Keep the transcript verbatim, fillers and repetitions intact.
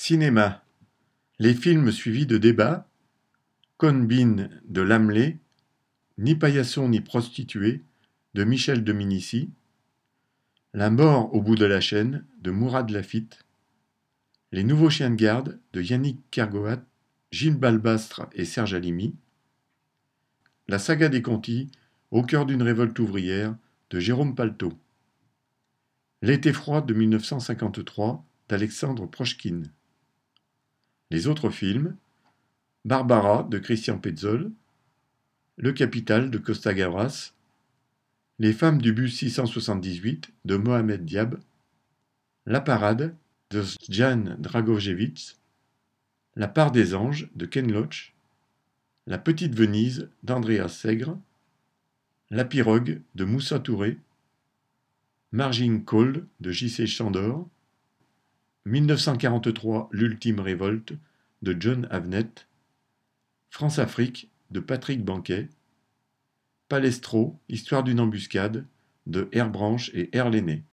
Cinéma. Les films suivis de débats. Cohn-Bean de Laemmle, Ni paillasson ni prostituée de Michel Dominici. La mort au bout de la chaîne de Mourad Lafitte. Les nouveaux chiens de garde de Yannick Kergoat, Gilles Balbastre et Serge Halimi. La saga des Conti, au cœur d'une révolte ouvrière de Jérôme Palto. L'été froid de mille neuf cent cinquante-trois d'Alexandre Prochkine. Les autres films. Barbara de Christian Petzold, Le Capital de Costa Gavras, Les femmes du bus six cent soixante-dix-huit de Mohamed Diab, La Parade de Sjan Dragojevic, La part des anges de Ken Loach, La petite Venise d'Andreas Segre, La pirogue de Moussa Touré, Margin Call de J C Chandor, mille neuf cent quarante-trois L'ultime révolte de John Avnet, France-Afrique de Patrick Banquet, Palestro, Histoire d'une embuscade de Herbranche et Herléné.